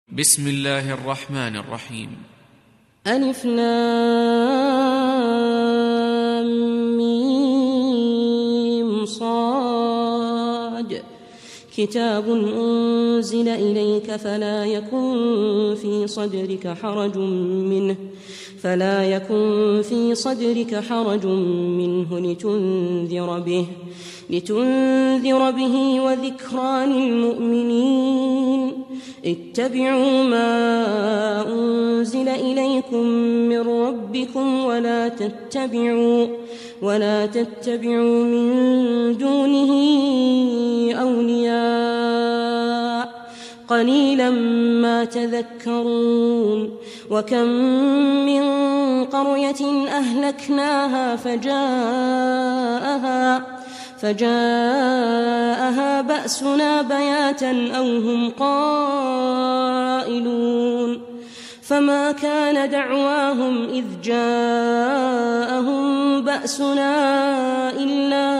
بسم الله الرحمن الرحيم. ألف لام ميم صاد كتاب أنزل إليك فلا يكن في صدرك حرج منه لتنذر به وذكرى للمؤمنين. اتبعوا ما أنزل إليكم من ربكم ولا تتبعوا من دونه أولياء قليلا ما تذكرون. وكم من قرية أهلكناها فجاءها بأسنا بياتا أو هم قائلون. فما كان دعواهم إذ جاءهم بأسنا إلا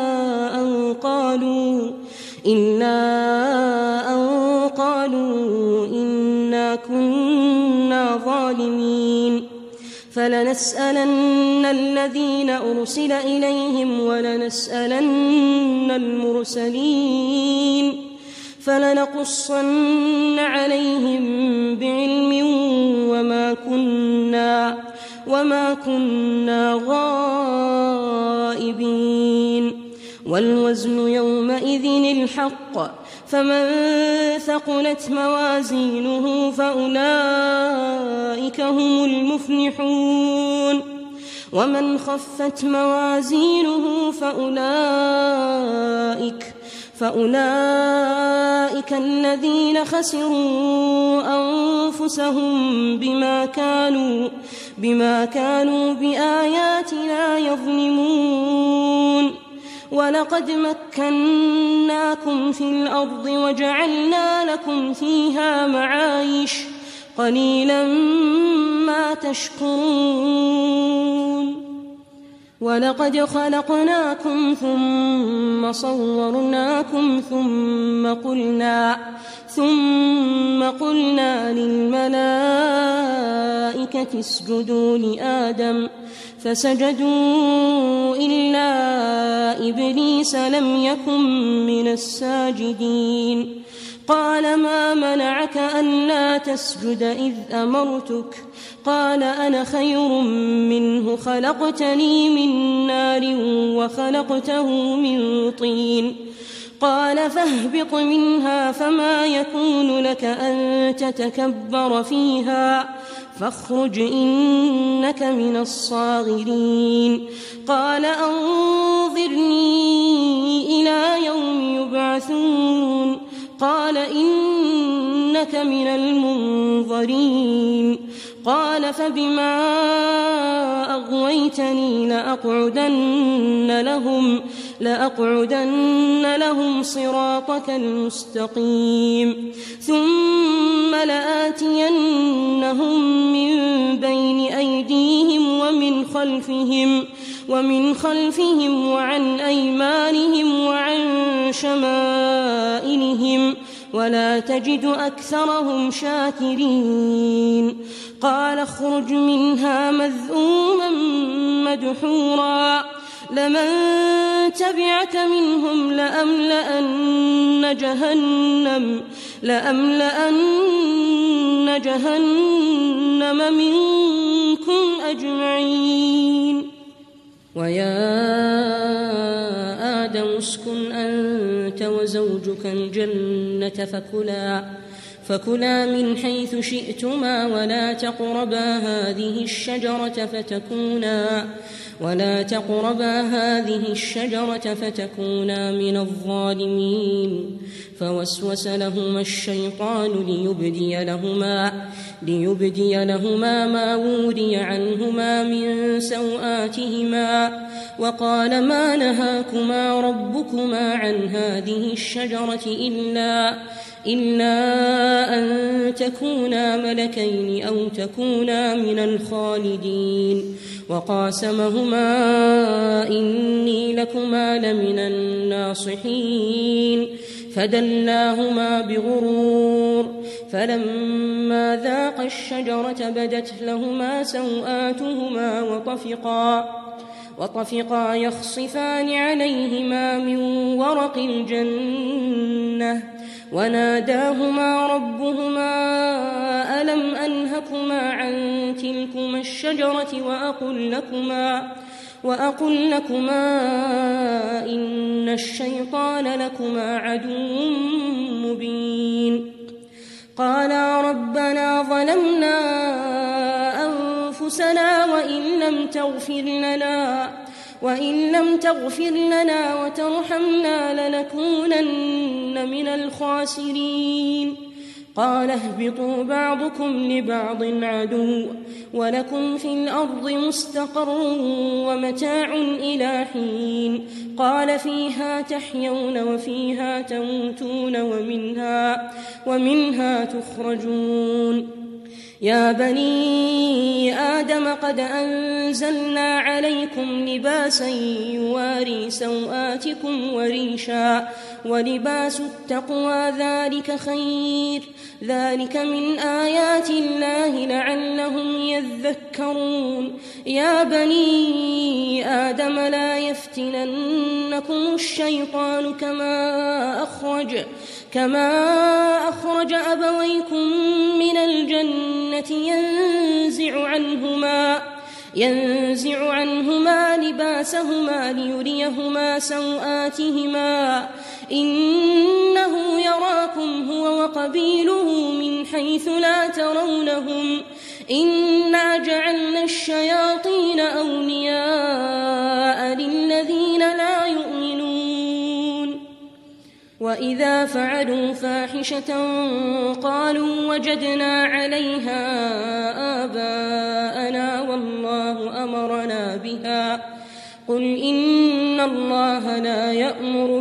أن قالوا إنا كنا ظالمين. فلنسألن الذين أرسل إليهم ولنسألن المرسلين فلنقصن عليهم بعلم وما كنا غائبين. والوزن يومئذ الحق فمن ثقلت موازينه فأولئك هم المفلحون ومن خفت موازينه فأولئك الذين خسروا أنفسهم بما كانوا بآياتنا يظلمون. ولقد مكناكم في الأرض وجعلنا لكم فيها معايش قليلا ما تشكرون. ولقد خلقناكم ثم صورناكم ثم قلنا للملائكة اسجدوا لآدم فسجدوا إلا إبليس لم يكن من الساجدين. قال ما منعك ألا تسجد إذ أمرتك؟ قال أنا خير منه خلقتني من نار وخلقته من طين. قال فاهبط منها فما يكون لك أن تتكبر فيها فاخرج إنك من الصاغرين. قال أنظرني إلى يوم يبعثون. قال إنك من المنظرين. قال فبما أغويتني لأقعدن لهم صراطك المستقيم ثم لآتينهم من بين أيديهم ومن خلفهم وعن أيمانهم وعن شمائلهم ولا تجد أكثرهم شاكرين. قال اخرج منها مذءوما مدحورا لمن تبعك منهم لأملأن جهنم منكم أجمعين. ويا آدم اسكن أنت وزوجك الجنة فكلا من حيث شئتما ولا تقربا هذه الشجرة فتكونا من الظالمين. فوسوس لهما الشيطان ليبدي لهما ما وري عنهما من سوآتهما وقال ما نهاكما ربكما عن هذه الشجرة إلا أن تكونا ملكين أو تكونا من الخالدين. وقاسمهما إني لكما لمن الناصحين فدلاهما بغرور فلما ذاقا الشجرة بدت لهما سوآتهما وطفقا يخصفان عليهما من ورق الجنة وناداهما ربهما ألم أنهكما عن تلكما الشجرة وأقل لكما إن الشيطان لكما عدو مبين قالا ربنا ظلمنا أنفسنا وإن لم تغفر لنا وترحمنا لنكونن من الخاسرين قال اهبطوا بعضكم لبعض عدو ولكم في الأرض مستقر ومتاع إلى حين قال فيها تحيون وفيها تموتون ومنها تخرجون يا بني آدم قد أنزلنا عليكم لباسا يواري سوآتكم وريشا ولباس التقوى ذلك خير ذلك من آيات الله لعلهم يذكرون يا بني آدم لا يفتننكم الشيطان كما أخرج أبويكم من الجنة ينزع عنهما لباسهما ليريهما سوآتهما إنه يراكم هو وقبيله من حيث لا ترونهم إنا جعلنا الشياطين أولياء للذين لا يؤمنون وإذا فعلوا فاحشة قالوا وجدنا عليها آباءنا والله أمرنا بها قل إن الله لا يأمر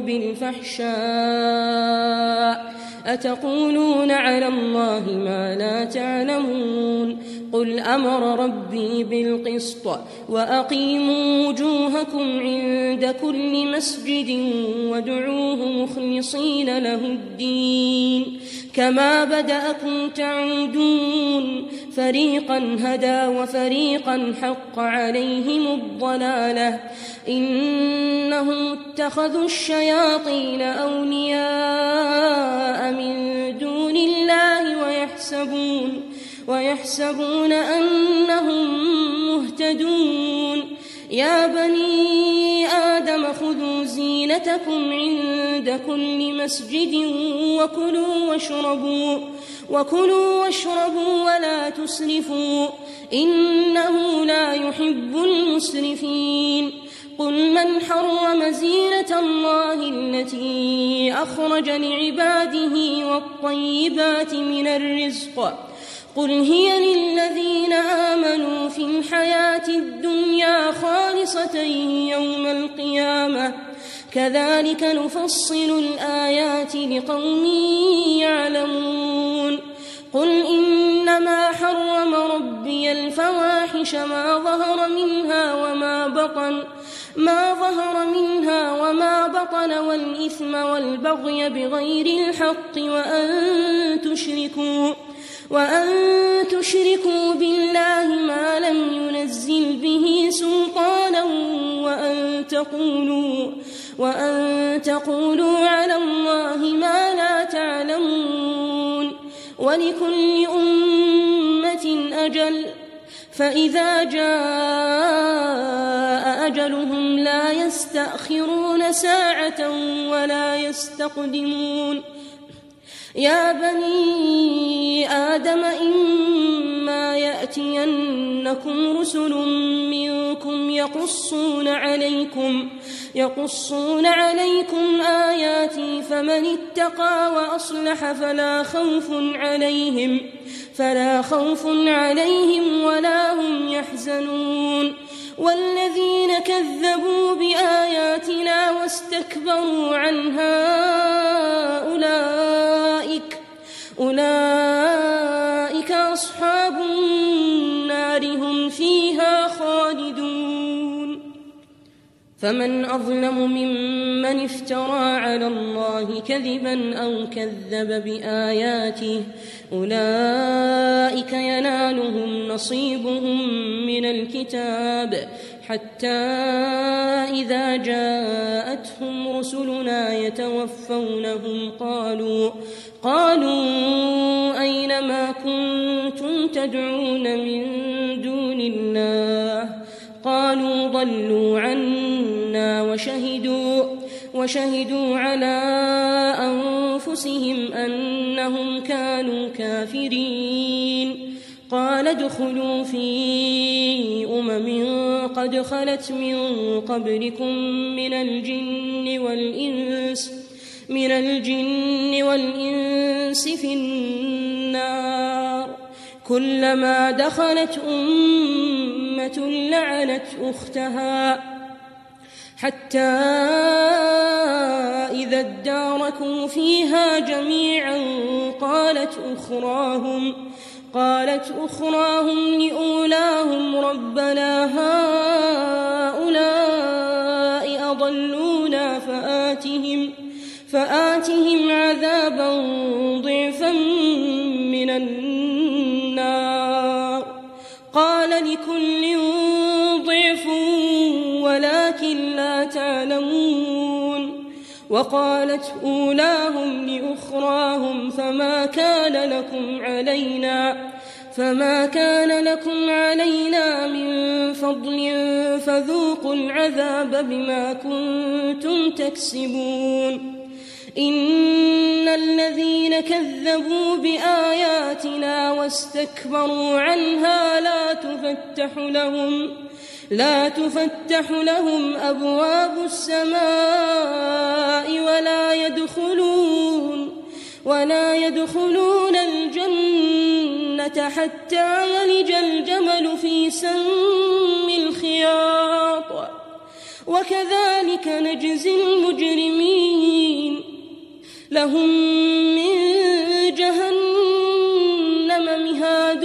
بالفحشاء أتقولون على الله ما لا تعلمون قل أمر ربي بالقسط وأقيموا وجوهكم عند كل مسجد وادعوه مخلصين له الدين كما بدأكم تعودون فريقا هدى وفريقا حق عليهم الضلالة إنهم اتخذوا الشياطين أولياء من دون الله ويحسبون أنهم مهتدون يا بني آدم خذوا زينتكم عند كل مسجد وكلوا واشربوا ولا تسرفوا إنه لا يحب المسرفين قل من حرم زينة الله التي أخرج لعباده والطيبات من الرزق قل هي للذين آمنوا في الحياة الدنيا خالصة يوم القيامة كذلك نفصل الآيات لقوم يعلمون قل إنما حرم ربي الفواحش ما ظهر منها وما بطن والإثم والبغي بغير الحق وأن تشركوا بالله ما لم ينزل به سلطانا وأن تقولوا على الله ما لا تعلمون ولكل أمة أجل فإذا جاء أجلهم لا يستأخرون ساعة ولا يستقدمون يا بني آدم إما يأتينكم رسل منكم يقصون عليكم آياتي فمن اتقى وأصلح فلا خوف عليهم ولا هم يحزنون والذين كذبوا بآياتنا واستكبروا عنها أولئك أصحاب النار هم فيها خالدون فمن أظلم ممن افترى على الله كذبا أو كذب بآياته أولئك ينالهم نصيبهم من الكتاب حتى إذا جاءتهم رسلنا يتوفونهم قالوا أين ما كنتم تدعون من دون الله قالوا ضلوا عنا وشهدوا على أنفسهم أنهم كانوا كافرين قال ادخلوا في قد خلت من قبلكم من الجن والإنس في النار كلما دخلت أمة لعنت أختها حتى إذا اداركوا فيها جميعا قالت أخراهم لأولاهم ربنا هؤلاء أضلونا فآتهم عذابا ضعفا من النار قال لكل ضعف ولكن لا تعلمون وقالت أولاهم لأخراهم فما كان لكم علينا من فضل فذوقوا العذاب بما كنتم تكسبون إن الذين كذبوا بآياتنا واستكبروا عنها لا تفتح لهم أبواب السماء ولا يدخلون الجنة حتى يلج الجمل في سم الخياط وكذلك نجزي المجرمين لهم من جهنم مهاد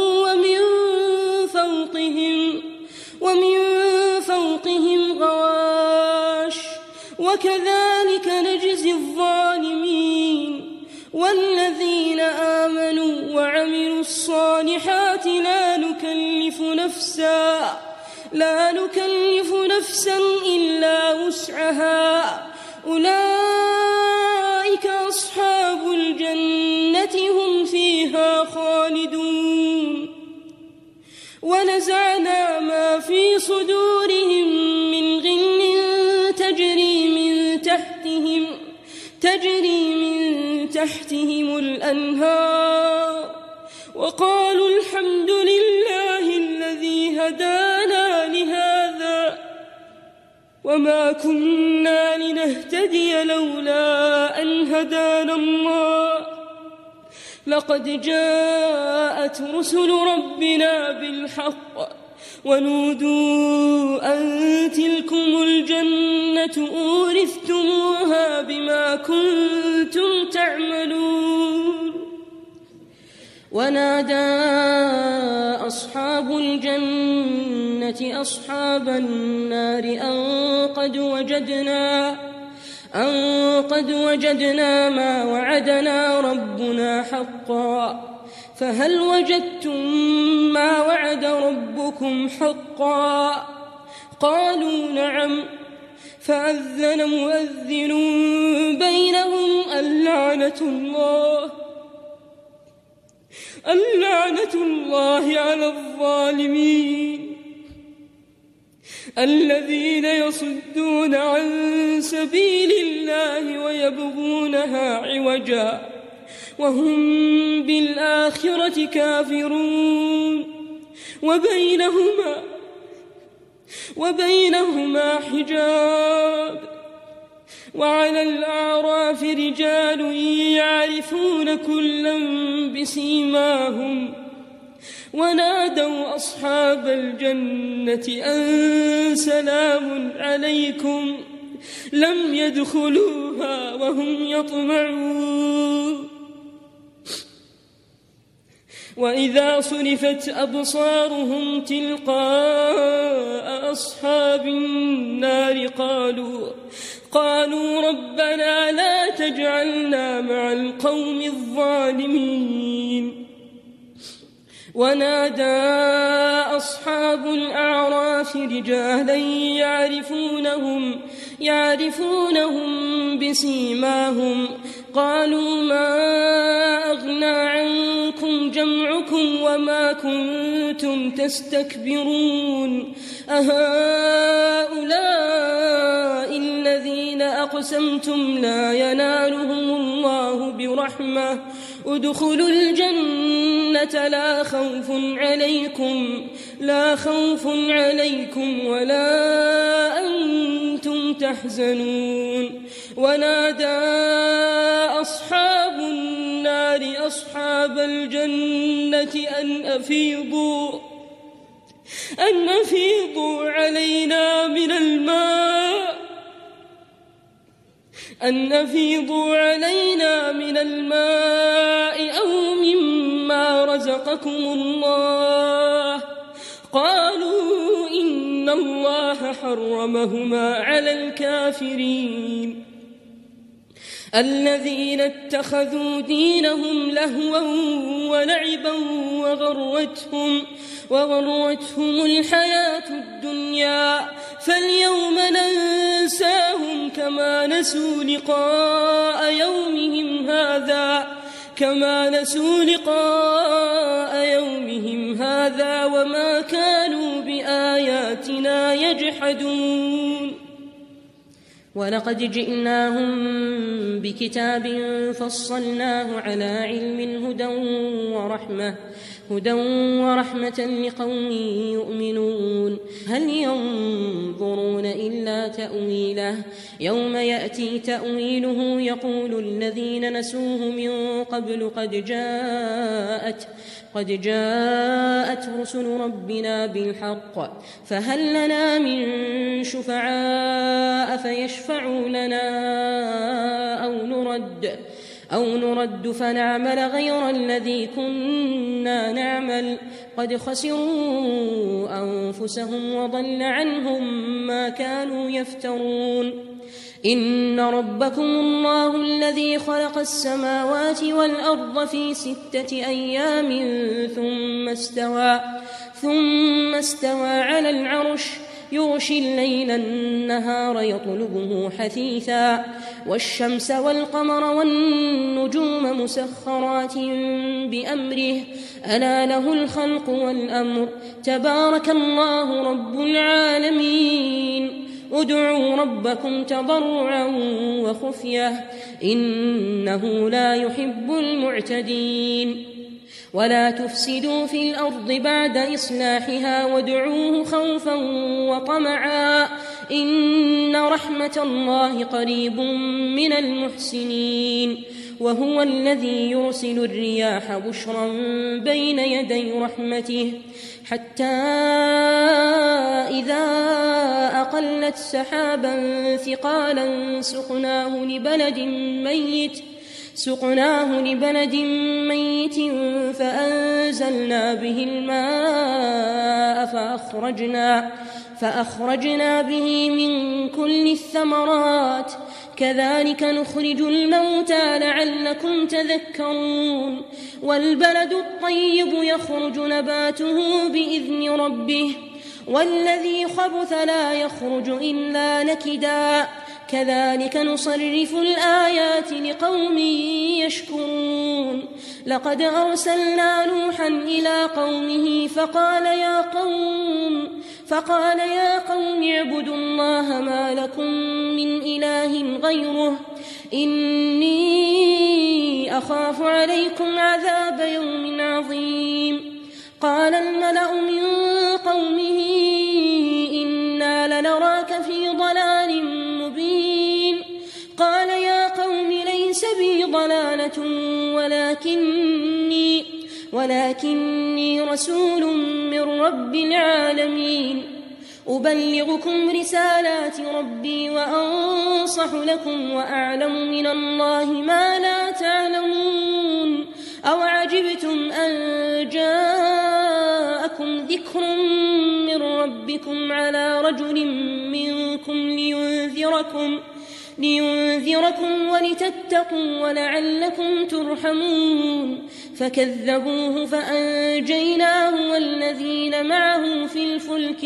ومن فوقهم غواش وكذلك نجزي الظالمين والذين آمنوا وعملوا الصالحات لا نكلف نفسا إلا وسعها أولئك أصحاب الجنة هم فيها خالدون ونزعنا ما في صدورهم من غل تجري من تحتهم الأنهار وقالوا الحمد لله الذي هدانا لهذا وما كنا لنهتدي لولا أن هدانا الله لقد جاءت رسل ربنا بالحق ونودوا أن تلكم الجنة أورثتموها بما كنتم تعملون ونادى أصحاب الجنة أصحاب النار أن قد وجدنا ما وعدنا ربنا حقا فهل وجدتم ما وعد ربكم حقا قالوا نعم فأذن مؤذن بينهم اللعنة الله على الظالمين الذين يصدون عن سبيل الله ويبغونها عوجا وهم بالآخرة كافرون وبينهما حجاب وعلى الأعراف رجال يعرفون كلا بسيماهم ونادوا أصحاب الجنة أن سلام عليكم لم يدخلوها وهم يطمعون وإذا صرفت أبصارهم تلقاء أصحاب النار قالوا ربنا لا تجعلنا مع القوم الظالمين. ونادى أصحاب الأعراف رجالا يعرفونهم بسيماهم قالوا ما أغنى عنكم جمعكم وما كنتم تستكبرون أهؤلاء الذين أقسمتم لا ينالهم الله برحمة ادخلوا الجنة لا خوف عليكم ولا أنتم تحزنون. ونادى أصحاب النار أصحاب الجنة أن أفيضوا علينا من الماء أو مما رزقكم الله. قالوا إن الله حرمهما على الكافرين. الذين اتخذوا دينهم لهوا ولعبا وغرتهم الحياة الدنيا فاليوم ننساهم كما نسوا لقاء يومهم هذا وما كانوا بآياتنا يجحدون. ولقد جئناهم بكتاب فصلناه على علم هدى ورحمة لقوم يؤمنون. هل ينظرون إلا تأويله يوم يأتي تأويله يقول الذين نسوه من قبل قد جاءت رسل ربنا بالحق فهل لنا من شفعاء فيشفعوا لنا أو نرد فنعمل غير الذي كنا نعمل قد خسروا أنفسهم وضل عنهم ما كانوا يفترون. إن ربكم الله الذي خلق السماوات والأرض في 6 أيام ثم استوى على العرش يغشي الليل النهار يطلبه حثيثا والشمس والقمر والنجوم مسخرات بأمره ألا له الخلق والأمر تبارك الله رب العالمين. ادعوا ربكم تضرعا وخفية إنه لا يحب المعتدين. ولا تفسدوا في الأرض بعد إصلاحها وادعوه خوفا وطمعا إن رحمة الله قريب من المحسنين. وهو الذي يرسل الرياح بشرا بين يدي رحمته حتى إذا أقلت سحابا ثقالا سقناه لبلد ميت فأنزلنا به الماء فأخرجنا به من كل الثمرات كذلك نخرج الموتى لعلكم تذكرون. والبلد الطيب يخرج نباته بإذن ربه والذي خبث لا يخرج إلا نكدا كذلك نصرف الآيات لقوم يشكرون. لقد أرسلنا نوحا إلى قومه فقال يا قوم اعبدوا الله ما لكم من إله غيره إني أخاف عليكم عذاب يوم عظيم. قال الملأ من قومه إنا لنراك في ضلال مبين. قال يا قوم ليس بي ضلالة ولكني رسول من رب العالمين أبلغكم رسالات ربي وأنصح لكم وأعلم من الله ما لا تعلمون. أو عجبتم أن جاءكم ذكر من ربكم على رجل منكم لينذركم ولتتقوا ولعلكم ترحمون فكذبوه فأنجيناه والذين معه في الفلك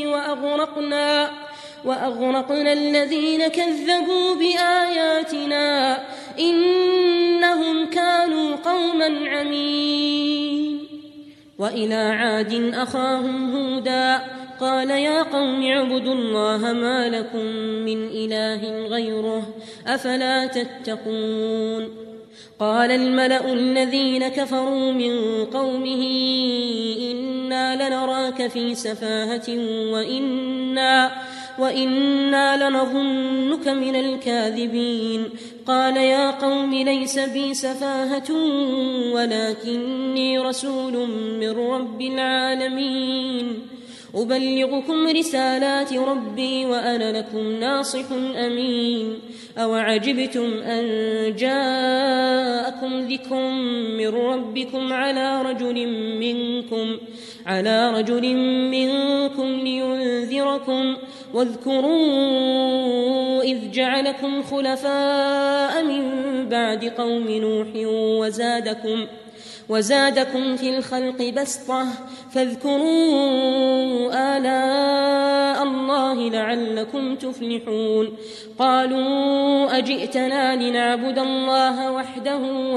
وأغرقنا الذين كذبوا بآياتنا إنهم كانوا قوما عمين. وإلى عاد أخاهم هودا قال يا قوم اعبدوا الله ما لكم من إله غيره أفلا تتقون. قال الملأ الذين كفروا من قومه إنا لنراك في سفاهة وإنا لنظنك من الكاذبين. قال يا قوم ليس بي سفاهة ولكني رسول من رب العالمين أبلغكم رسالات ربي وأنا لكم ناصح أمين. أوعجبتم أن جاءكم ذكر من ربكم على رجل منكم لينذركم واذكروا إذ جعلكم خلفاء من بعد قوم نوح وزادكم في الخلق بسطة فاذكروا آلاء الله لعلكم تفلحون. قالوا أجئتنا لنعبد الله وحده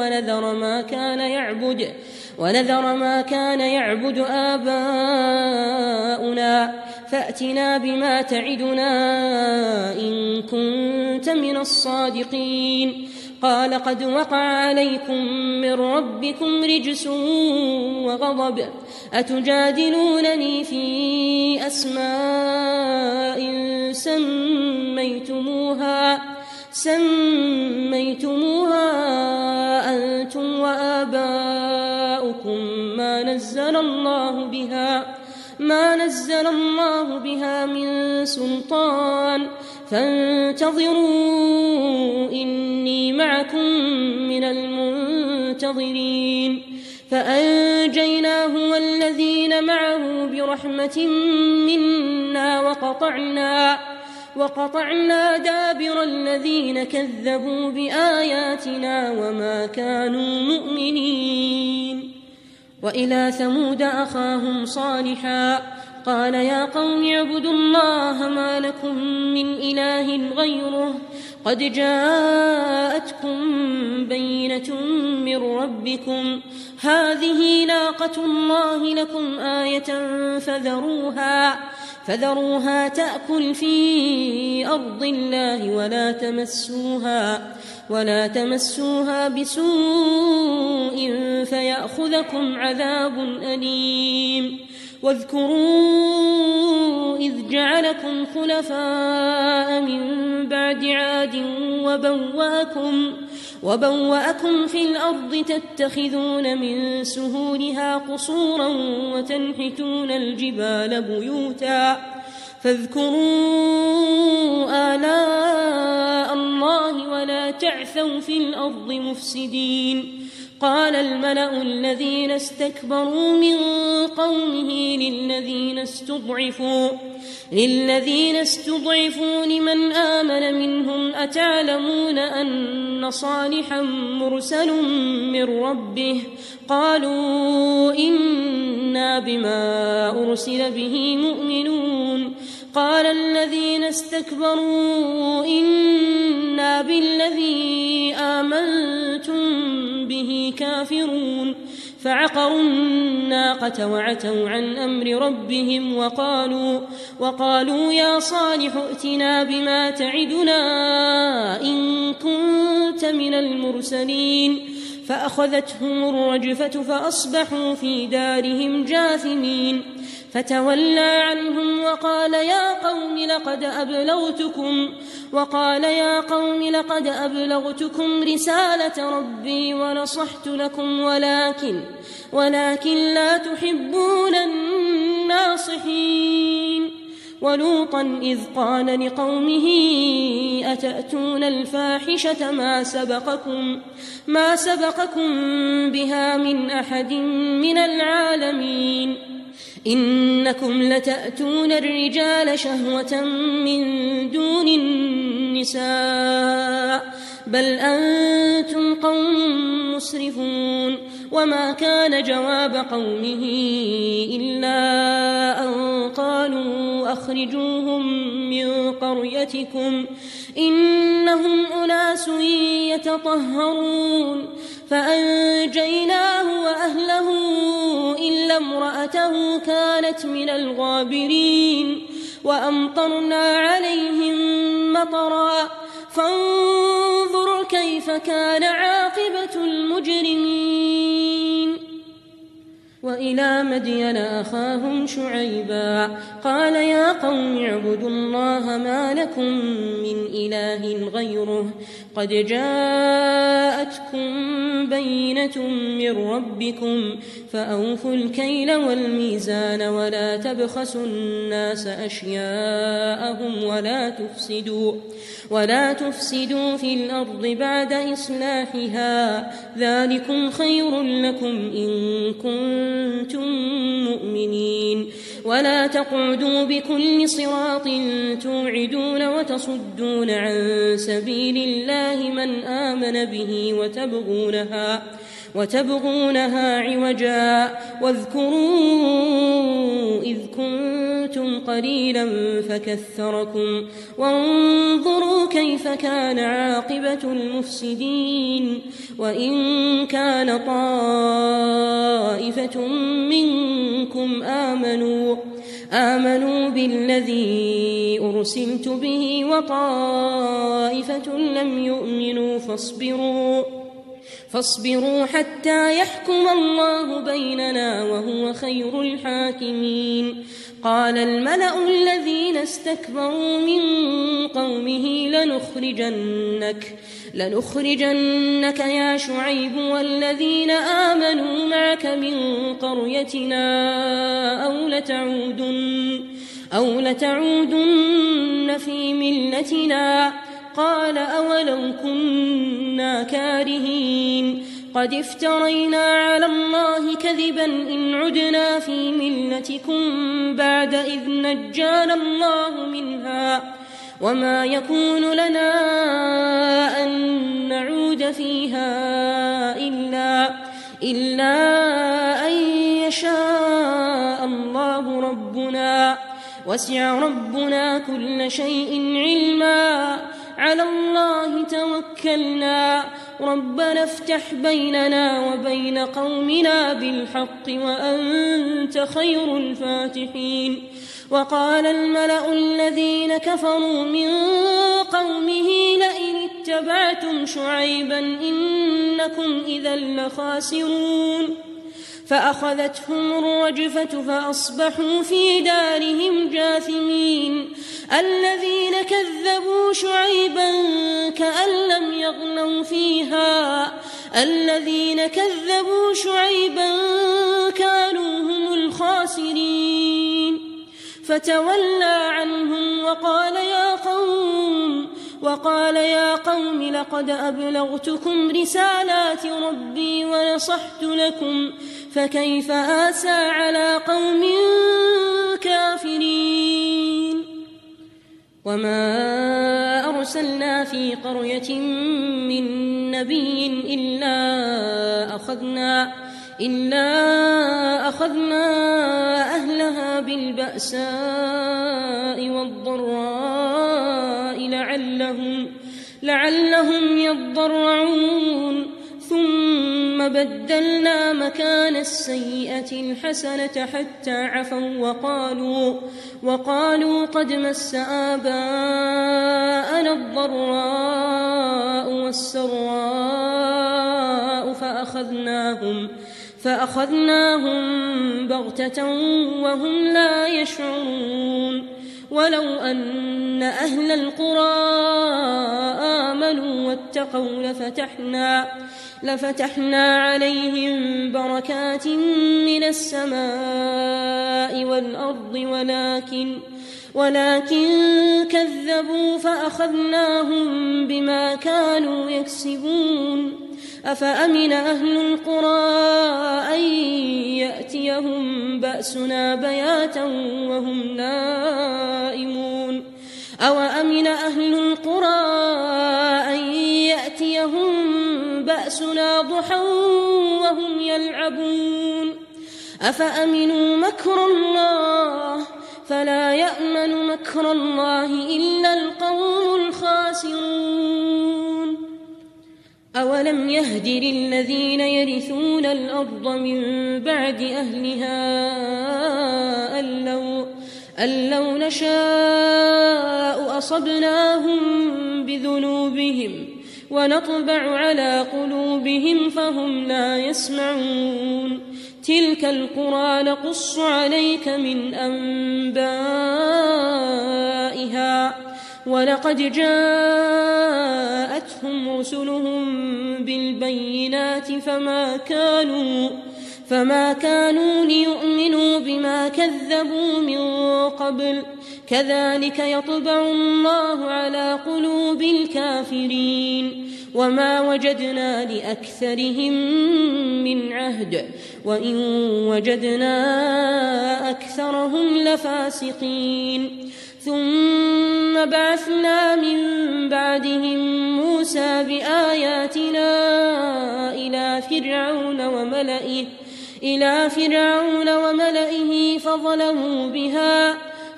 ونذر ما كان يعبد آباؤنا فأتنا بما تعدنا إن كنت من الصادقين. قال قد وقع عليكم من ربكم رجس وغضب أتجادلونني في أسماء سميتموها أنتم وآباؤكم ما نزل الله بها من سلطان فانتظروا إني معكم من المنتظرين. فأنجيناه والذين معه برحمة منا وقطعنا دابر الذين كذبوا بآياتنا وما كانوا مؤمنين. وإلى ثمود أخاهم صالحا قال يا قوم اعبدوا الله ما لكم من إله غيره قد جاءتكم بينة من ربكم هذه ناقة الله لكم آية فذروها تأكل في أرض الله ولا تمسوها بسوء فيأخذكم عذاب أليم. واذكروا إذ جعلكم خلفاء من بعد عاد وبوأكم في الأرض تتخذون من سهولها قصورا وتنحتون الجبال بيوتا فاذكروا آلاء الله ولا تعثوا في الأرض مفسدين. قال الملأ الذين استكبروا من قومه للذين استضعفوا لمن آمن منهم أتعلمون أن صالحا مرسل من ربه قالوا إنا بما أرسل به مؤمنون. قال الذين استكبروا إنا بالذي آمنتم به كافرون. فعقروا الناقة وعتوا عن أمر ربهم وقالوا يا صالح ائتنا بما تعدنا إن كنت من المرسلين. فأخذتهم الرجفة فأصبحوا في دارهم جاثمين. فتولى عنهم وقال يا قوم لقد أبلغتكم رسالة ربي ونصحت لكم ولكن لا تحبون الناصحين. ولوطا إذ قال لقومه أتأتون الفاحشة ما سبقكم بها من أحد من العالمين إنكم لتأتون الرجال شهوة من دون النساء بل أنتم قوم مسرفون وما كان جواب قومه إلا أن قالوا أخرجوهم من قريتكم إنهم أناس يتطهرون فأنجيناه وأهله إلا امرأته كانت من الغابرين وأمطرنا عليهم مطرا فانظر كيف كان عاقبة المجرمين. وإلى مدين أخاهم شعيبا قال يا قوم اعبدوا الله ما لكم من إله غيره قد جاءتكم بينة من ربكم فأوفوا الكيل والميزان ولا تبخسوا الناس أشياءهم ولا تفسدوا في الأرض بعد إصلاحها ذلكم خير لكم إن كنتم مؤمنين ولا تقعدوا بكل صراط توعدون وتصدون عن سبيل الله من آمن به وتبغونها عوجا واذكروا إذ كنتم قليلا فكثركم وانظروا كيف كان عاقبة المفسدين. وإن كان طائفة منكم آمنوا بالذي أرسلت به وطائفة لم يؤمنوا فاصبروا حتى يحكم الله بيننا وهو خير الحاكمين. قال الملأ الذين استكبروا من قومه لنخرجنك يا شعيب والذين آمنوا معك من قريتنا أو لتعودن في ملتنا قال أولو كنا كارهين قد افترينا على الله كذبا إن عدنا في ملتكم بعد إذ نجانا الله منها وما يكون لنا أن نعود فيها إلا أن يشاء الله ربنا وسع ربنا كل شيء علما على الله توكلنا ربنا افتح بيننا وبين قومنا بالحق وأنت خير الفاتحين. وقال الملأ الذين كفروا من قومه لئن اتبعتم شعيبا إنكم إذا لخاسرون فأخذتهم الرجفة فأصبحوا في دارهم جاثمين. الذين كذبوا شعيبا كأن لم يغنوا فيها الذين كذبوا شعيبا كانوا هم الخاسرين. فتولى عنهم وقال يا قوم لقد أبلغتكم رسالات ربي ونصحت لكم فكيف آسى على قوم كافرين. وما أرسلنا في قرية من نبي إلا أخذنا أهلها بالبأساء والضراء لعلهم يضرعون ثم بدلنا مكان السيئة الحسنة حتى عفوا وقالوا قد مس آباءنا الضراء والسراء فأخذناهم بغتة وهم لا يشعرون. ولو أن أهل القرى آمنوا واتقوا لفتحنا عليهم بركات من السماء والأرض ولكن كذبوا فأخذناهم بما كانوا يكسبون. أفأمن أهل القرى أن يأتيهم بأسنا بياتا وهم نائمون أوأمن أهل القرى أن يأتيهم بأسنا ضحى وهم يلعبون أفأمنوا مكر الله فلا يأمن مكر الله إلا القوم الخاسرون أولم يهد للذين يرثون الأرض من بعد أهلها أن لو نشاء أصبناهم بذنوبهم ونطبع على قلوبهم فهم لا يسمعون تلك القرى نقص عليك من أنبائها ولقد جاءتهم رسلهم بالبينات فما كانوا ليؤمنوا بما كذبوا من قبل كذلك يطبع الله على قلوب الكافرين وما وجدنا لأكثرهم من عهد وإن وجدنا أكثرهم لفاسقين ثم بعثنا من بعدهم موسى بآياتنا إلى فرعون وملئه فظلموا بها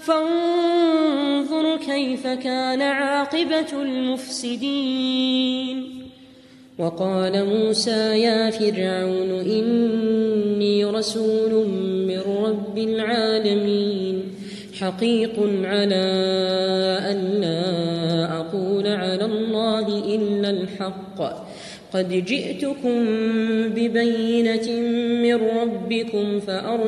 فانظر كيف كان عاقبة المفسدين وقال موسى يا فرعون إني رسول من رب العالمين حقيق على أن لا أقول على الله إلا الحق قد جئتكم ببينة من ربكم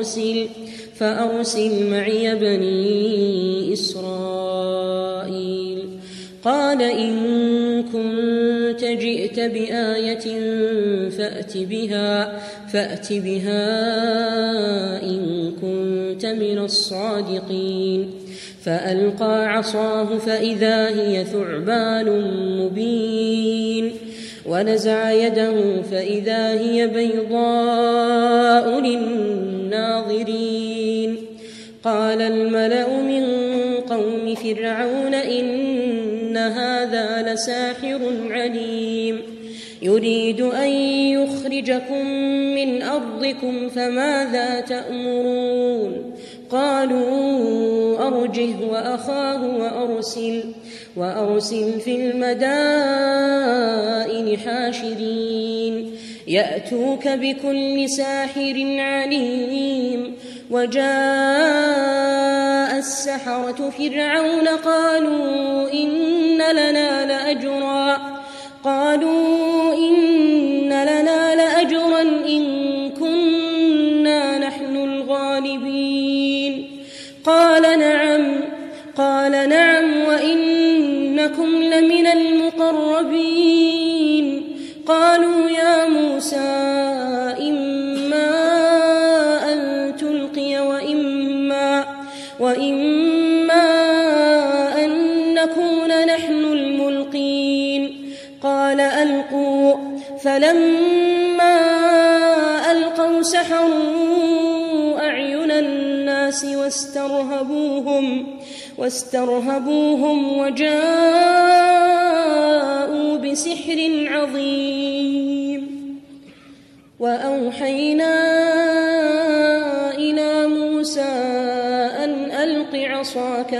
فأرسل معي بني إسرائيل قال إن كنت جئت بآية فأت بها إن كنت من الصادقين فألقى عصاه فإذا هي ثعبان مبين ونزع يده فإذا هي بيضاء للناظرين قال الملأ من قوم فرعون إن هذا لساحر عليم يريد أن يخرجكم من أرضكم فماذا تأمرون قالوا أرجه وأخاه وأرسل في المدائن حاشرين يأتوك بكل ساحر عليم وجاء السحرة فرعون قالوا إن لنا لأجرا إن كنا نحن الغالبين قال نعم وإنكم لمن المقربين قالوا يا موسى إما أن تلقي وإما أن نكون نحن الملقين قال ألقوا فلما ألقوا سحروا أعين الناس واسترهبوهم وجاءوا بسحر عظيم وأوحينا إلى موسى أن ألق عصاك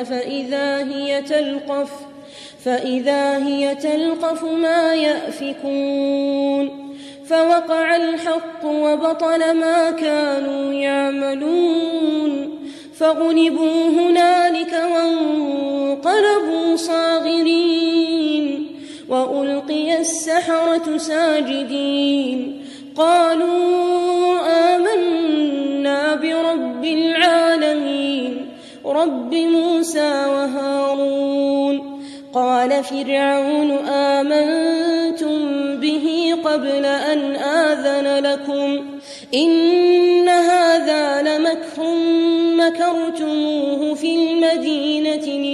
فإذا هي تلقف ما يأفكون فوقع الحق وبطل ما كانوا يعملون فغلبوا هنالك وانقلبوا صاغرين وألقي السحرة ساجدين قالوا آمنا برب العالمين رب موسى وهارون قال فرعون آمنتم به قبل أن آذن لكم إن هذا لمكر مكرتموه في المدينة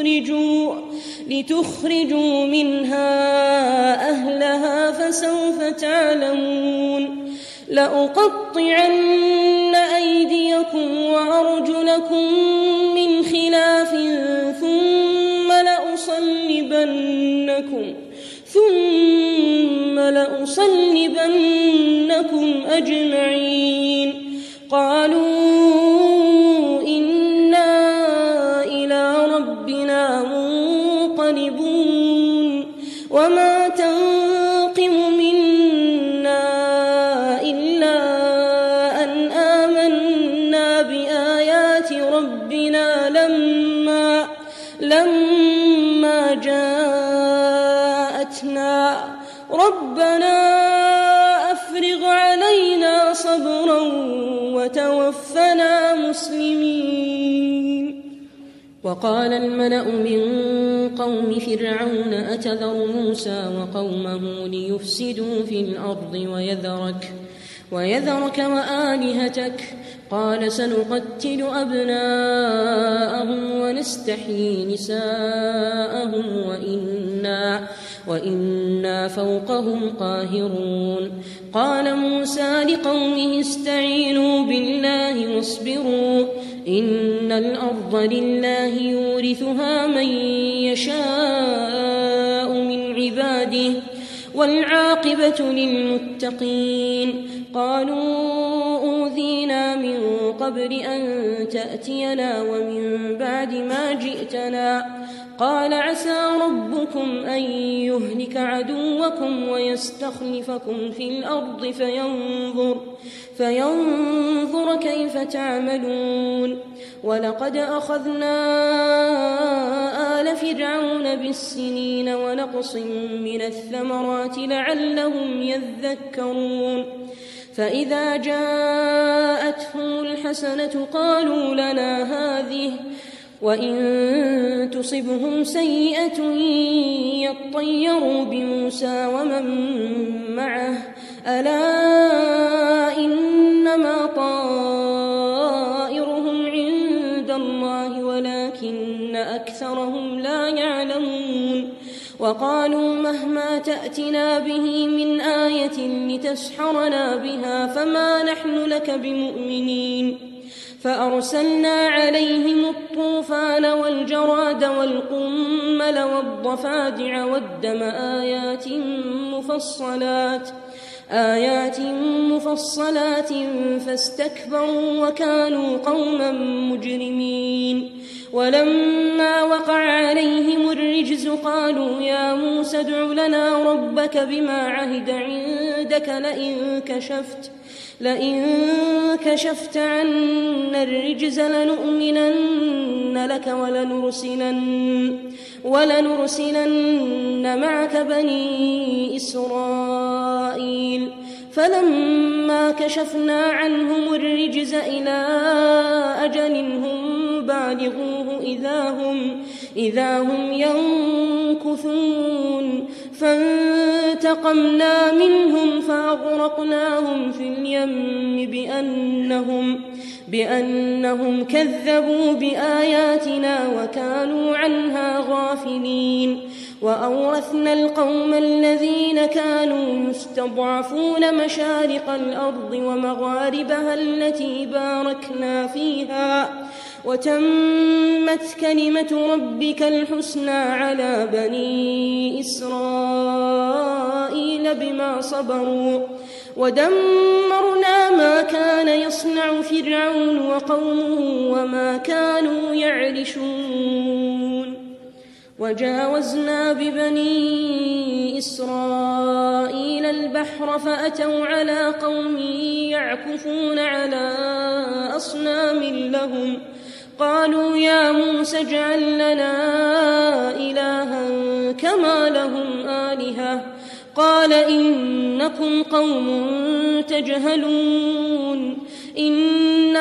لتخرجوا منها أهلها فسوف تعلمون لأقطعن أيديكم وأرجلكم من خلاف ثم أجمعين قالوا إنا إلى ربنا منقلبون وما تنقم منا إلا أن آمنا بآيات ربنا لما جاءتنا ربنا أفرغ علينا صبرا وتوفنا مسلمين. وقال الملأ من قوم فرعون أتذر موسى وقومه ليفسدوا في الأرض ويذرك وآلهتك قال سنقتل أبناءهم ونستحيي نساءهم وإنا فوقهم قاهرون. قال موسى لقومه استعينوا بالله واصبروا إن الأرض لله يورثها من يشاء من عباده والعاقبة للمتقين. قالوا أوذينا من قبل أن تأتينا ومن بعد ما جئتنا قال عسى ربكم أن يهلك عدوكم ويستخلفكم في الأرض فينظر كيف تعملون. ولقد أخذنا آل فرعون بالسنين ونقص من الثمرات لعلهم يذكرون. فإذا جاءتهم الحسنة قالوا لنا هذه وإن تصبهم سيئة يطيروا بموسى ومن معه ألا إنما طائرهم عند الله ولكن أكثرهم لا يعلمون. وقالوا مهما تأتنا به من آية لتسحرنا بها فما نحن لك بمؤمنين. فأرسلنا عليهم الطوفان والجراد والقمل والضفادع والدم آيات مفصلات فاستكبروا وكانوا قوما مجرمين. ولما وقع عليهم الرجز قالوا يا موسى ادع لنا ربك بما عهد عندك لئن كشفت عنا الرجز لنؤمنن لك ولنرسلن معك بني إسرائيل. فلما كشفنا عنهم الرجز إلى أجل هم بالغوه إذا هم ينكثون. فانتقمنا منهم فأغرقناهم في اليم بأنهم كذبوا بآياتنا وكانوا عنها غافلين. وأورثنا القوم الذين كانوا يستضعفون مشارق الأرض ومغاربها التي باركنا فيها وتمت كلمة ربك الحسنى على بني إسرائيل بما صبروا ودمرنا ما كان يصنع فرعون وقومه وما كانوا يعرشون. وجاوزنا ببني إسرائيل البحر فأتوا على قوم يعكفون على أصنام لهم قالوا يا موسى اجعل لنا إلها كما لهم آلهة قال إنكم قوم تجهلون إن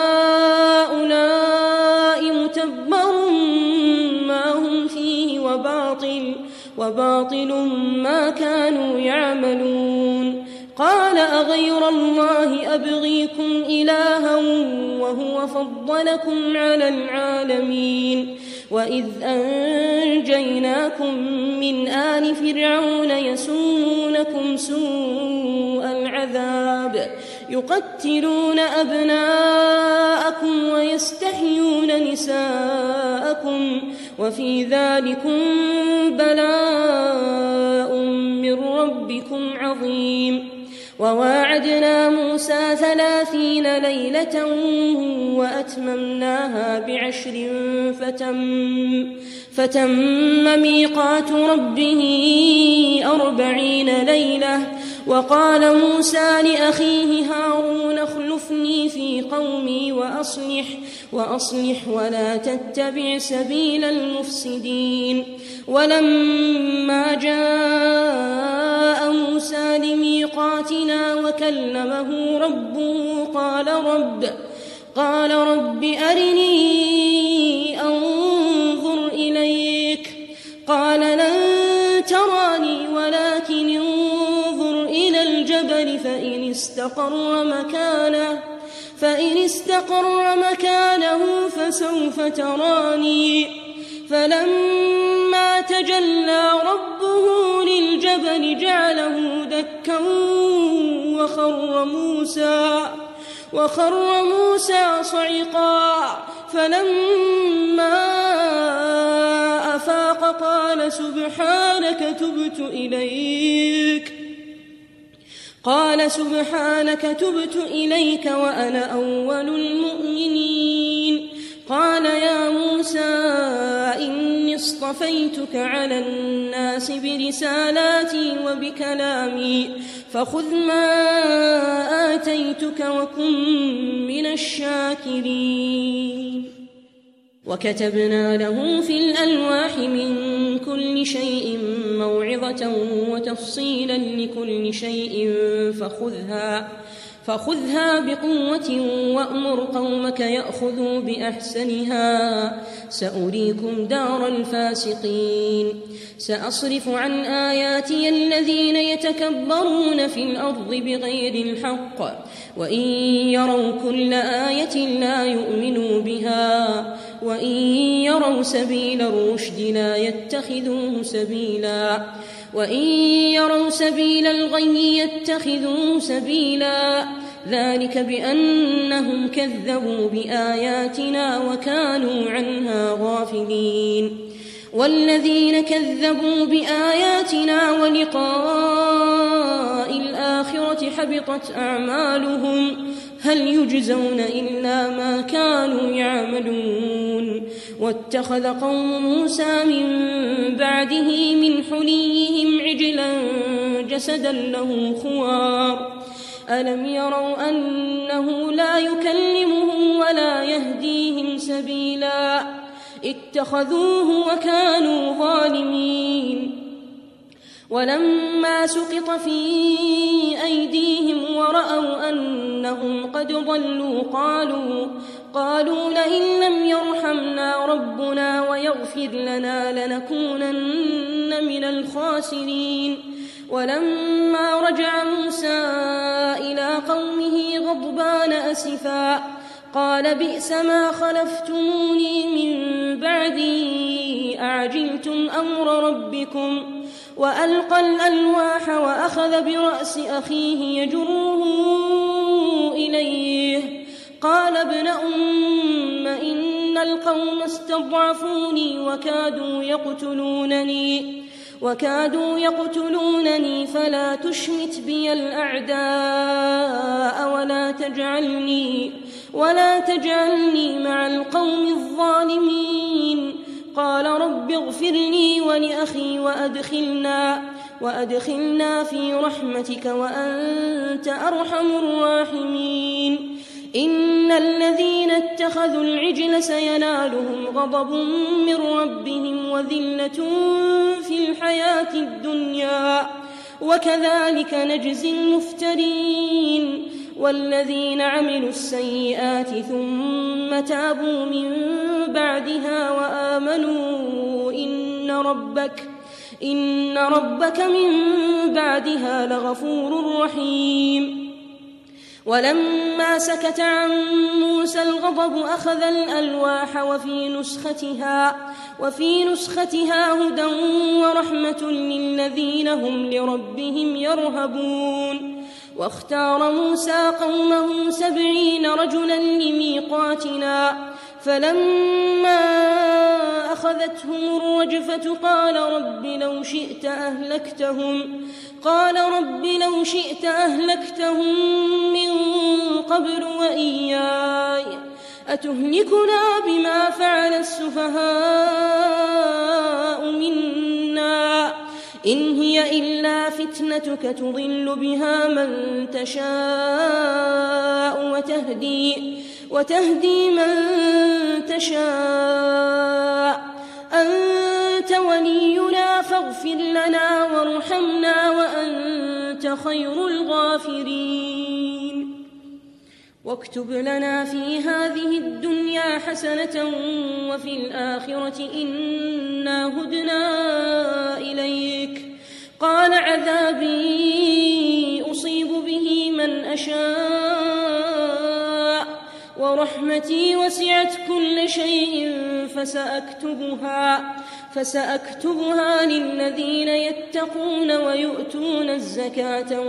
هؤلاء متبر ما هم فيه وباطل ما كانوا يعملون. قال أغير الله أبغيكم إلها وهو فضلكم على العالمين وإذ أنجيناكم من آل فرعون يسومونكم سوء العذاب يقتلون أبناءكم ويستحيون نساءكم وفي ذلكم بلاء من ربكم عظيم. وواعدنا موسى 30 ليلة وأتممناها ب10 فتم ميقات ربه 40 ليلة. وقال موسى لأخيه هارون اخلفني في قومي وأصلح ولا تتبع سبيل المفسدين. ولما جاء موسى لميقاتنا وكلمه ربه قال رب أرني أنظر إليك. قال لن تراني ولكن انظر إلى الجبل فإن استقر مكانه فسوف تراني. فلما تجلى ربه للجبل جعله دكا وخر موسى صعقا. فلما أفاق قال سبحانك تبت إليك وأنا أول المؤمنين. قال يا موسى إني اصطفيتك على الناس برسالاتي وبكلامي فخذ ما آتيتك وكن من الشاكرين. وكتبنا له في الألواح من كل شيء موعظة وتفصيلا لكل شيء فخذها بقوة وأمر قومك يأخذوا بأحسنها سأريكم دار الفاسقين. سأصرف عن آياتي الذين يتكبرون في الأرض بغير الحق وإن يروا كل آية لا يؤمنوا بها وإن يروا سبيل الرشد لا يتخذوه سبيلا وإن يروا سبيل الغي يتخذوه سبيلا. ذلك بأنهم كذبوا بآياتنا وكانوا عنها غافلين. والذين كذبوا بآياتنا ولقاء الآخرة حبطت أعمالهم هل يجزون إلا ما كانوا يعملون. واتخذ قوم موسى من بعده من حليهم عجلا جسدا له خوار ألم يروا أنه لا يكلمهم ولا يهديهم سبيلا اتخذوه وكانوا ظالمين. ولما سقط في أيديهم ورأوا أنهم قد ضلوا قالوا لئن لم يرحمنا ربنا ويغفر لنا لنكونن من الخاسرين. ولما رجع موسى إلى قومه غضبان أسفا قال بئس ما خلفتموني من بعدي أعجلتم أمر ربكم. وألقى الألواح وأخذ برأس أخيه يجره إليه قال ابن أم إن القوم استضعفوني وكادوا يقتلونني فلا تشمت بي الأعداء ولا تجعلني مع القوم الظالمين. قال رب اغفر لي ولأخي وأدخلنا في رحمتك وأنت أرحم الراحمين. إن الذين اتخذوا العجل سينالهم غضب من ربهم وذلة في الحياة الدنيا وكذلك نجزي المفترين. والذين عملوا السيئات ثم تابوا من بعدها وآمنوا إن ربك من بعدها لغفور رحيم. ولما سكت عن موسى الغضب أخذ الألواح وفي نسختها هدى ورحمة للذين هم لربهم يرهبون. واختار موسى قومه 70 رجلا لميقاتنا فلما فأخذتهم الرجفة قال رب لو شئت أهلكتهم من قبل وإياي أتهلكنا بما فعل السفهاء منا إن هي إلا فتنتك تضل بها من تشاء وتهدي من تشاء أنت ولينا فاغفر لنا وارحمنا وأنت خير الغافرين واكتب لنا في هذه الدنيا حسنة وفي الآخرة إنا هدنا إليك قال عذابي أصيب به من أشاء ورحمتي وسعت كل شيء فسأكتبها للذين يتقون ويؤتون الزكاة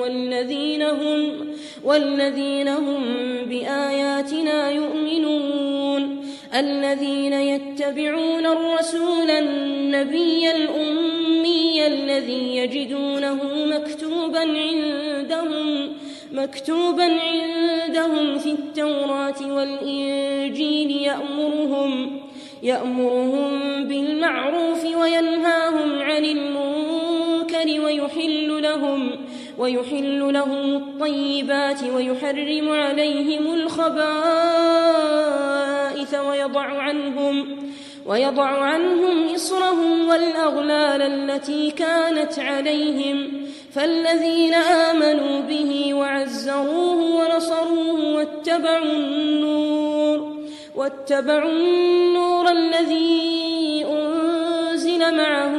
والذين هم بآياتنا يؤمنون الذين يتبعون الرسول النبي الأمي الذي يجدونه مكتوبا عندهم في التوراة والإنجيل يأمرهم بالمعروف وينهاهم عن المنكر ويحل لهم الطيبات ويحرم عليهم الخبائث ويضع عنهم إصرهم والأغلال التي كانت عليهم فالذين آمنوا به وعزروه ونصروه واتبعوا النور الذي أنزل معه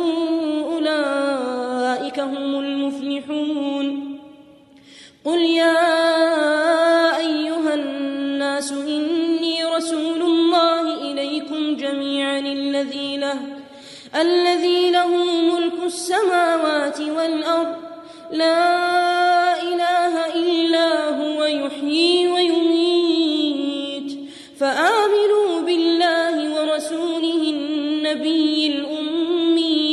أولئك هم المفلحون قل يا أيها الناس إني رسول الله إليكم جميعا الذي له ملك السماوات والأرض لا إله إلا هو يحيي ويميت فآمنوا بالله ورسوله النبي الأمي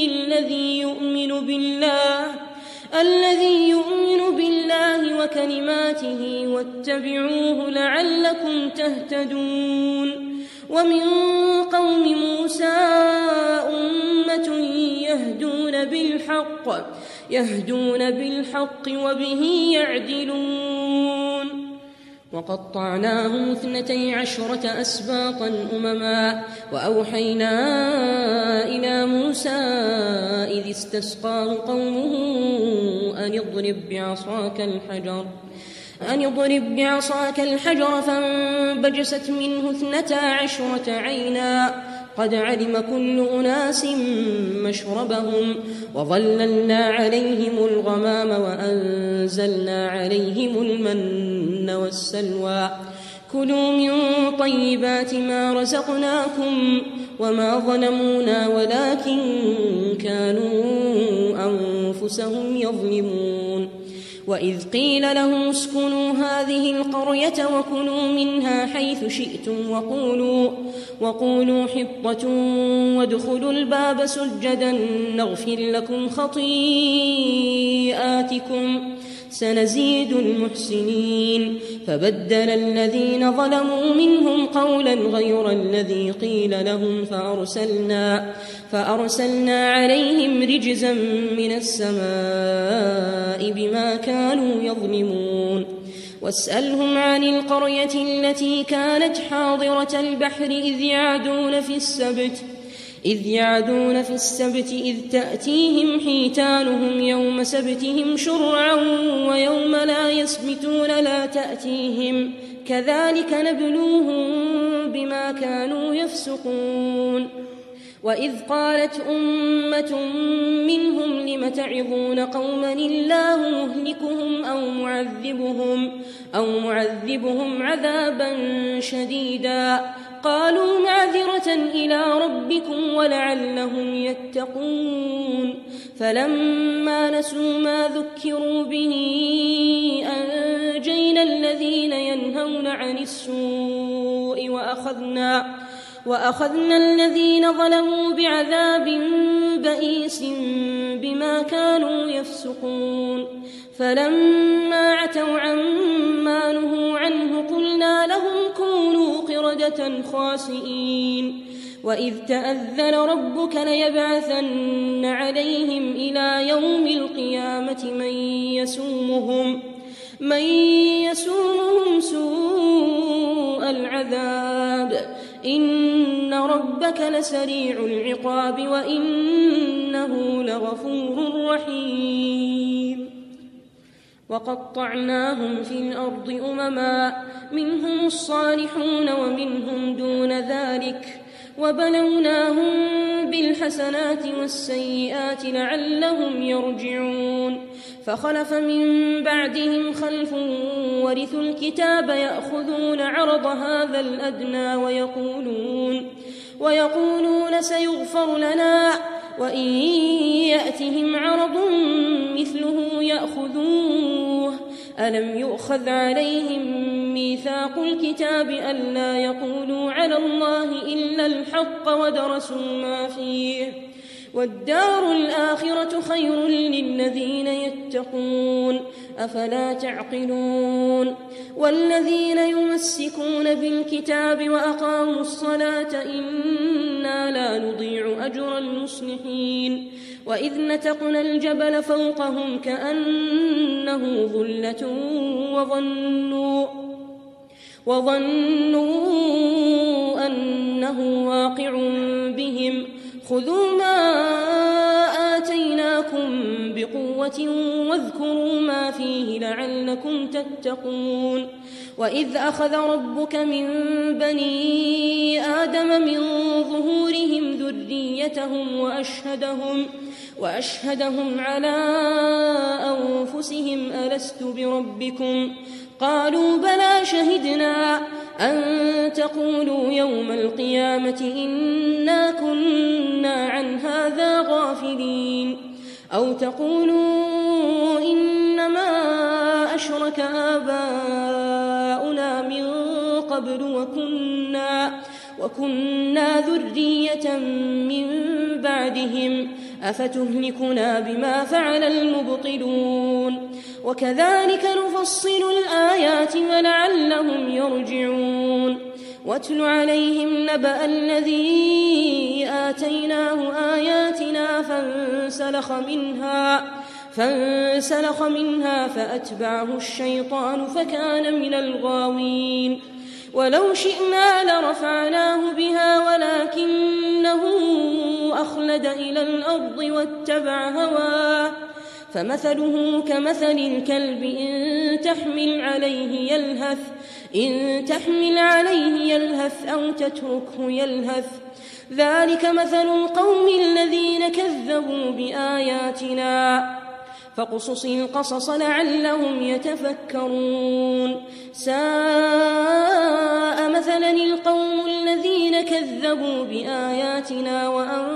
الذي يؤمن بالله وكلماته واتبعوه لعلكم تهتدون ومن قوم موسى أمة يهدون بالحق وبه يعدلون وقطعناهم 12 أسباطا أمما وأوحينا إلى موسى إذ استسقاه قومه أن اضرب بعصاك الحجر فانبجست منه 12 عينا قد علم كل أناس مشربهم وظللنا عليهم الغمام وأنزلنا عليهم المن والسلوى كلوا من طيبات ما رزقناكم وما ظلمونا ولكن كانوا أنفسهم يظلمون وإذ قيل لهم اسكنوا هذه القرية وكلوا منها حيث شئتم وقولوا حطة وادخلوا الباب سجدا نغفر لكم خطيئاتكم سنزيد المحسنين فبدل الذين ظلموا منهم قولا غير الذي قيل لهم فأرسلنا عليهم رجزا من السماء بما كانوا يظلمون واسألهم عن القرية التي كانت حاضرة البحر إذ يعدون في السبت إذ تأتيهم حيتانهم يوم سبتهم شرعا ويوم لا يسبتون لا تأتيهم كذلك نبلوهم بما كانوا يفسقون وإذ قالت أمة منهم لم تعظون قوما الله مهلكهم أو معذبهم عذابا شديدا قالوا معذرة إلى ربكم ولعلهم يتقون فلما نسوا ما ذكروا به أنجينا الذين ينهون عن السوء وأخذنا الذين ظلموا بعذاب بئيس بما كانوا يفسقون فلما عتوا عما نهوا عنه قلنا لهم كونوا قردة خاسئين وإذ تأذن ربك ليبعثن عليهم إلى يوم القيامة من يسومهم سوء العذاب إن ربك لسريع العقاب وإنه لغفور رحيم وقطعناهم في الأرض أمما منهم الصالحون ومنهم دون ذلك وبلوناهم بالحسنات والسيئات لعلهم يرجعون فخلف من بعدهم خلف ورثوا الكتاب يأخذون عرض هذا الأدنى ويقولون سيغفر لنا وإن يأتهم عرض مثله يأخذوه ألم يؤخذ عليهم ميثاق الكتاب ألا يقولوا على الله إلا الحق ودرسوا ما فيه والدار الآخرة خير للذين يتقون أفلا تعقلون والذين يمسكون بالكتاب وأقاموا الصلاة إنا لا نضيع أجر المصلحين وإذ نتقنا الجبل فوقهم كأنه ظلة وظنوا أنه واقع بهم خذوا ما آتيناكم بقوة واذكروا ما فيه لعلكم تتقون وإذ أخذ ربك من بني آدم من ظهورهم ذريتهم وأشهدهم على أنفسهم ألست بربكم قالوا بلى شهدنا أن تقولوا يوم القيامة إنا كنا عن هذا غافلين أو تقولوا إنما أشرك آباؤنا من قبل وكنا ذرية من بعدهم أفتهلكنا بما فعل المبطلون وكذلك نفصل الآيات ولعلهم يرجعون واتل عليهم نبأ الذي آتيناه آياتنا فانسلخ منها فأتبعه الشيطان فكان من الغاوين ولو شئنا لرفعناه بها ولكنه أخلد إلى الأرض واتبع هواه فمثله كمثل الكلب إن تحمل عليه يلهث أو تتركه يلهث ذلك مثل القوم الذين كذبوا بآياتنا فاقصص القصص لعلهم يتفكرون ساء مثلا القوم الذين كذبوا بآياتنا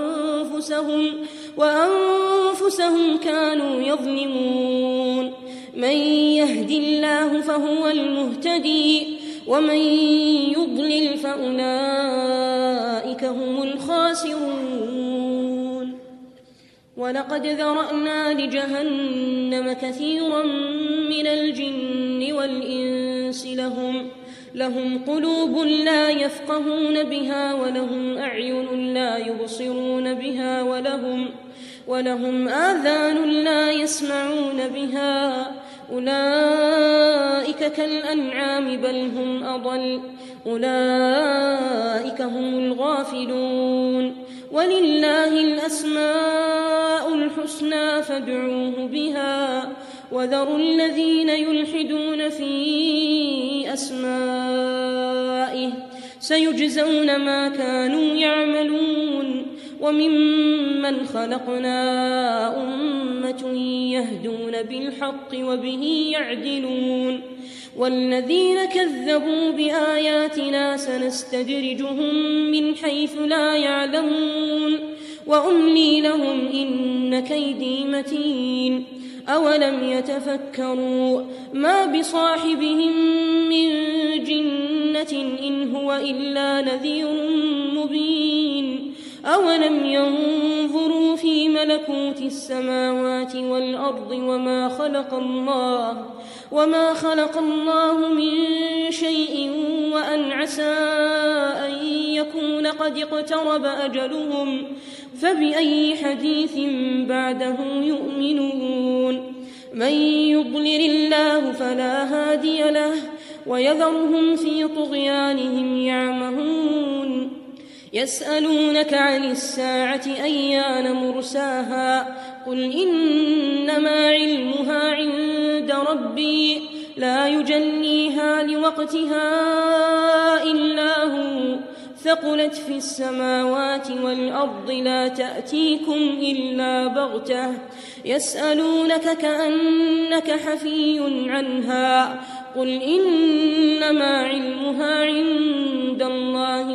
وأنفسهم كانوا يظلمون من يهد الله فهو المهتدي ومن يضلل فأولئك هم الخاسرون ولقد ذرأنا لجهنم كثيرا من الجن والإنس لهم قلوب لا يفقهون بها ولهم أعين لا يبصرون بها ولهم آذان لا يسمعون بها أولئك كالأنعام بل هم أضل أولئك هم الغافلون ولله الأسماء الحسنى فادعوه بها وذروا الذين يلحدون في أسمائه سيجزون ما كانوا يعملون وممن خلقنا أمة يهدون بالحق وبه يعدلون والذين كذبوا بآياتنا سنستدرجهم من حيث لا يعلمون وأملي لهم إن كيدي متين أولم يتفكروا ما بصاحبهم من جنة إن هو إلا نذير مبين أولم ينظروا في ملكوت السماوات والأرض وما خلق الله من شيء وأن عسى أن يكون قد اقترب أجلهم فبأي حديث بعده يؤمنون من يضلل الله فلا هادي له ويذرهم في طغيانهم يعمهون يسألونك عن الساعة أيان مرساها قل إنما علمها عند ربي لا يجليها لوقتها إلا هو ثقلت في السماوات والأرض لا تأتيكم إلا بغتة يسألونك كأنك حفي عنها قل إنما علمها عند الله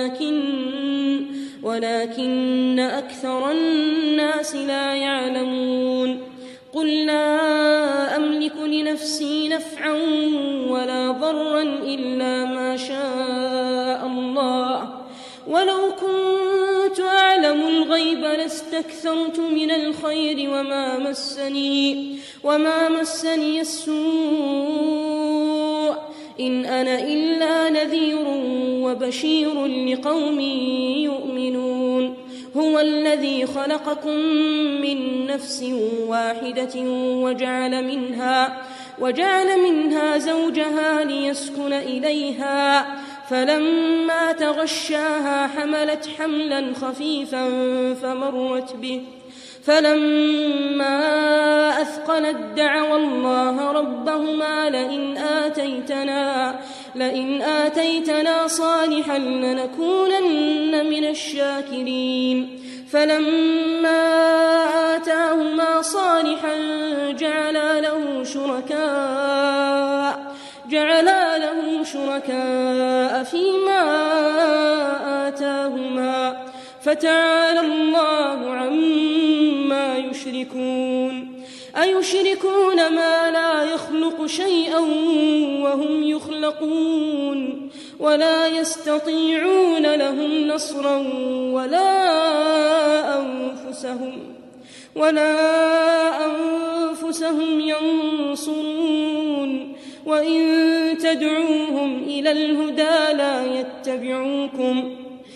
ولكن أكثر الناس لا يعلمون قل لا أملك لنفسي نفعا ولا ضرا إلا ما شاء الله ولو كنت أعلم الغيب لاستكثرت من الخير وما مسني السوء إن أنا إلا نذير وبشير لقوم يؤمنون هو الذي خلقكم من نفس واحدة وجعل منها زوجها ليسكن إليها فلما تغشاها حملت حملا خفيفا فمرت به فلما أثقلت دعوا الله ربهما لئن آتيتنا صالحا لنكونن من الشاكرين فلما آتاهما صالحا جعلا له شركاء فيما آتاهما فتعالى الله عما يشركون أيشركون ما لا يخلق شيئا وهم يخلقون ولا يستطيعون لهم نصرا ولا أنفسهم ينصرون وإن تدعوهم إلى الهدى لا يتبعوكم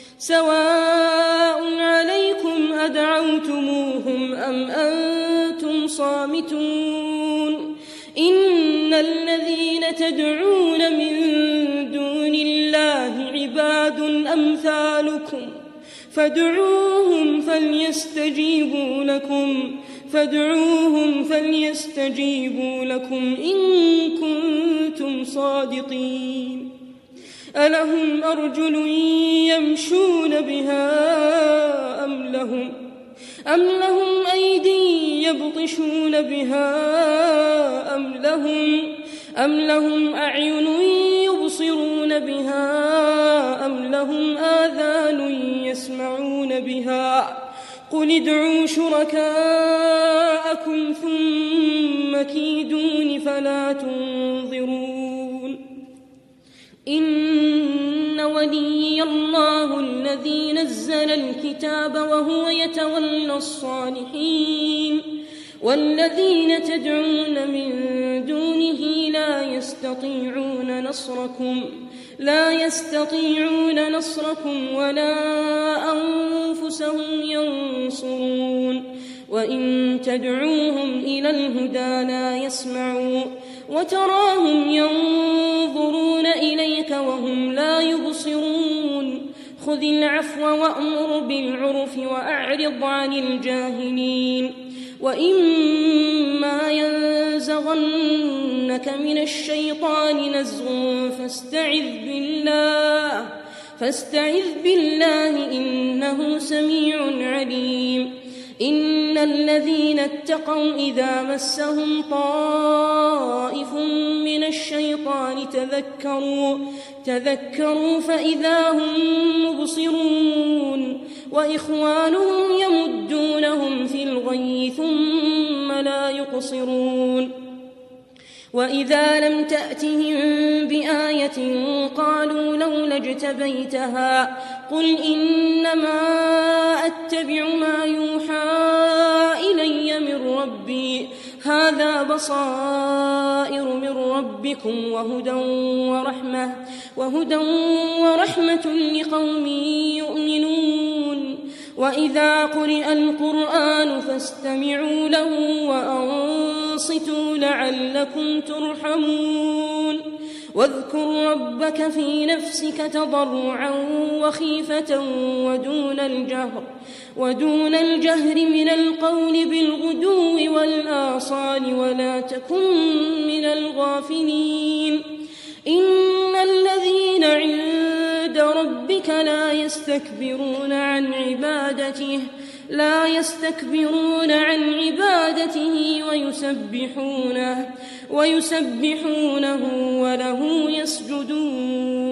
سواء عليكم أدعوتموهم أم أنتم صامتون إن الذين تدعون من دون الله عباد أمثالكم فادعوهم فليستجيبوا لكم إن كنتم صادقين ألهم أرجل يمشون بها أم لهم أيدي يبطشون بها أم لهم أعين يبصرون بها أم لهم آذان يسمعون بها قل ادعوا شركاءكم ثم كيدون فلا تنظرون إن وليي الله الذي نزل الكتاب وهو يتولى الصالحين والذين تدعون من دونه لا يستطيعون نصركم ولا أنفسهم ينصرون وإن تدعوهم إلى الهدى لا يسمعوا وتراهم ينظرون إليك وهم لا يبصرون خذ العفو وأمر بالعرف وأعرض عن الجاهلين وإما ينزغنك من الشيطان نزغ فاستعذ بالله إنه سميع عليم إن الذين اتقوا إذا مسهم طائف من الشيطان تذكروا فإذا هم مبصرون وإخوانهم يمدونهم في الغي ثم لا يقصرون وإذا لم تأتهم بآية قالوا لولا اجتبيتها قل إنما أتبع ما يوحى إلي من ربي هذا بصائر من ربكم وهدى ورحمة لقوم يؤمنون وإذا قرئ القرآن فاستمعوا له وأنصتوا لعلكم ترحمون واذكر ربك في نفسك تضرعا وخيفة ودون الجهر من القول بالغدو والآصال ولا تكن من الغافلين إن الذين عند ربك لا يستكبرون عن عبادته ويسبحونه وله يسجدون